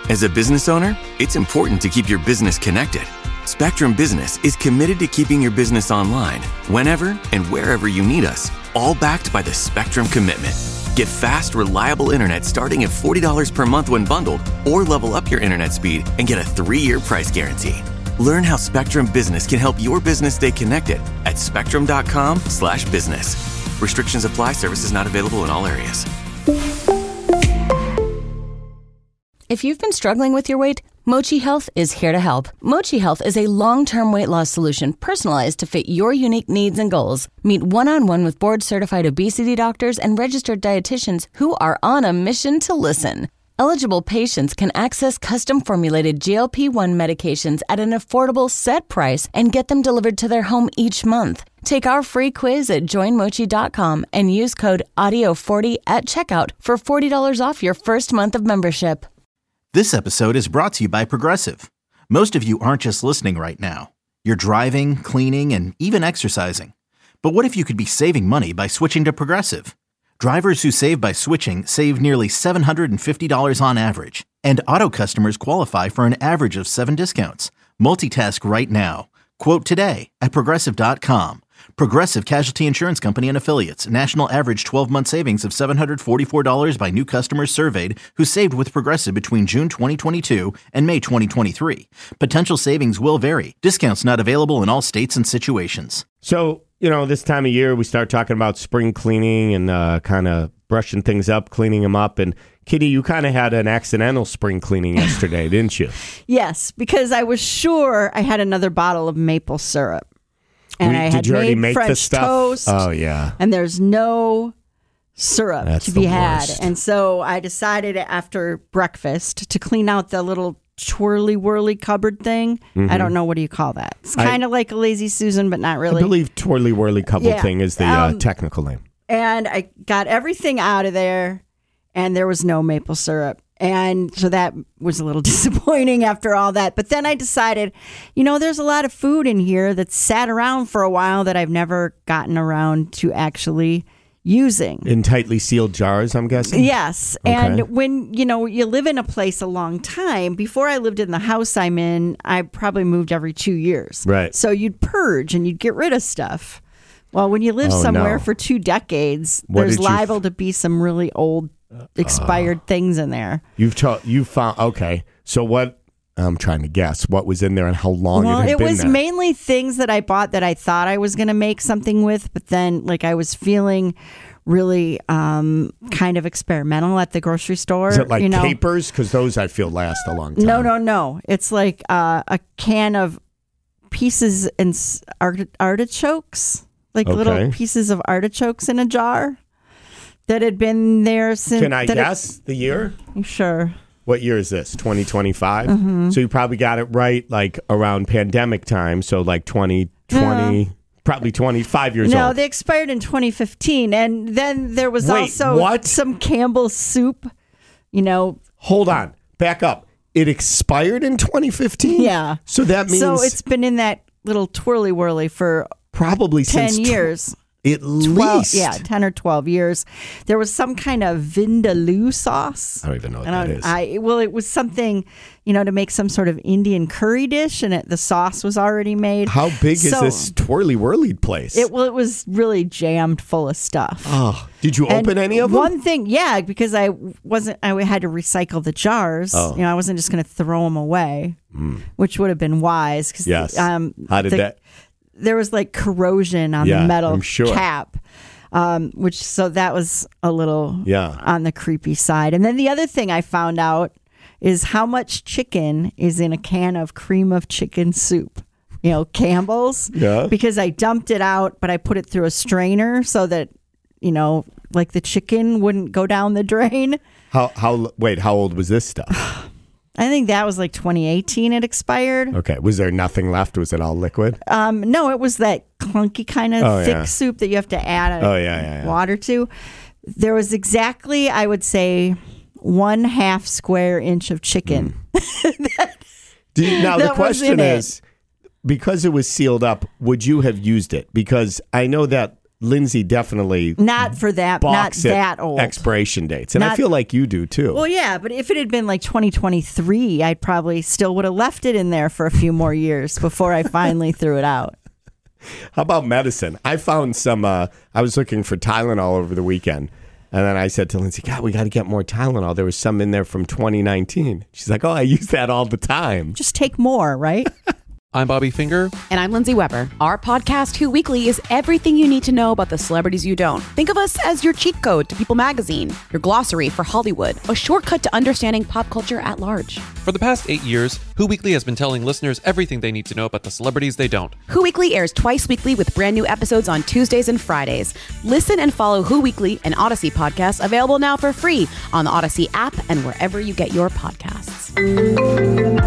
As a business owner, it's important to keep your business connected. Spectrum Business is committed to keeping your business online whenever and wherever you need us, all backed by the Spectrum Commitment. Get fast, reliable internet starting at $40 per month when bundled, or level up your internet speed and get a 3-year price guarantee. Learn how Spectrum Business can help your business stay connected at spectrum.com/business. Restrictions apply. Services not available in all areas. If you've been struggling with your weight, Mochi Health is here to help. Mochi Health is a long-term weight loss solution personalized to fit your unique needs and goals. Meet one-on-one with board-certified obesity doctors and registered dietitians who are on a mission to listen. Eligible patients can access custom-formulated GLP-1 medications at an affordable set price and get them delivered to their home each month. Take our free quiz at joinmochi.com and use code AUDIO40 at checkout for $40 off your first month of membership. This episode is brought to you by Progressive. Most of you aren't just listening right now. You're driving, cleaning, and even exercising. But what if you could be saving money by switching to Progressive? Drivers who save by switching save nearly $750 on average. And auto customers qualify for an average of 7 discounts. Multitask right now. Quote today at Progressive.com. Progressive Casualty Insurance Company and Affiliates. National average 12-month savings of $744 by new customers surveyed who saved with Progressive between June 2022 and May 2023. Potential savings will vary. Discounts not available in all states and situations. So, this time of year, we start talking about spring cleaning and kind of brushing things up, cleaning them up. And Kitty, you kind of had an accidental spring cleaning yesterday, didn't you? Yes, because I was sure I had another bottle of maple syrup. And I had made French toast. Oh, yeah. And there's no syrup to be had. Worst. And so I decided after breakfast to clean out the little twirly-whirly cupboard thing. Mm-hmm. I don't know. What do you call that? It's kind of like a Lazy Susan, but not really. I believe twirly-whirly cupboard thing is the technical name. And I got everything out of there, and there was no maple syrup. And so that was a little disappointing after all that. But then I decided, there's a lot of food in here that's sat around for a while that I've never gotten around to actually using. In tightly sealed jars, I'm guessing? Yes. Okay. And when, you live in a place a long time, before I lived in the house I'm in, I probably moved every 2 years. Right. So you'd purge and you'd get rid of stuff. Well, when you live somewhere for 2 decades, there's liable to be some really old expired things in there. You found, okay. So what, I'm trying to guess, what was in there and how long it had been there? Well, it was mainly things that I bought that I thought I was going to make something with, but then I was feeling really kind of experimental at the grocery store. Is it like capers? Because those I feel last a long time. No. It's like a can of pieces and artichokes, little pieces of artichokes in a jar. That had been there since... Can I guess the year? Sure. What year is this? 2025? Mm-hmm. So you probably got it right around pandemic time. So 2020, probably 25 years old. No, they expired in 2015. And then there was also some Campbell's soup, Hold on. Back up. It expired in 2015? Yeah. So that means... So it's been in that little twirly-whirly for probably 10 years. At least. 10 or 12 years. There was some kind of vindaloo sauce. I don't even know what that is. It was something, to make some sort of Indian curry dish, and the sauce was already made. How big is this twirly-whirly place? It was really jammed full of stuff. Oh, did you open any of them? One thing, because I had to recycle the jars. Oh. I wasn't just going to throw them away, which would have been wise. Yes. How did that... There was corrosion on the metal cap, so that was a little on the creepy side. And then the other thing I found out is how much chicken is in a can of cream of chicken soup. Campbell's. Yeah. Because I dumped it out, but I put it through a strainer so that, the chicken wouldn't go down the drain. How old was this stuff? I think that was 2018 it expired. Okay. Was there nothing left? Was it all liquid? No, it was that clunky kind of thick soup that you have to add water to. There was exactly, I would say, 1/2 square inch of chicken. Now, the question is, because it was sealed up, would you have used it? Because I know that Lindsay definitely not for that, not that old expiration dates, and I feel like you do too. Well, yeah, but if it had been like 2023, I probably still would have left it in there for a few more years before I finally threw it out. How about medicine? I found some. I was looking for Tylenol over the weekend, and then I said to Lindsay, "God, we got to get more Tylenol." There was some in there from 2019. She's like, "Oh, I use that all the time." Just take more, right? I'm Bobby Finger. And I'm Lindsay Weber. Our podcast, Who Weekly, is everything you need to know about the celebrities you don't. Think of us as your cheat code to People Magazine, your glossary for Hollywood, a shortcut to understanding pop culture at large. For the past 8 years, Who Weekly has been telling listeners everything they need to know about the celebrities they don't. Who Weekly airs twice weekly with brand new episodes on Tuesdays and Fridays. Listen and follow Who Weekly, an Odyssey podcast, available now for free on the Odyssey app and wherever you get your podcasts.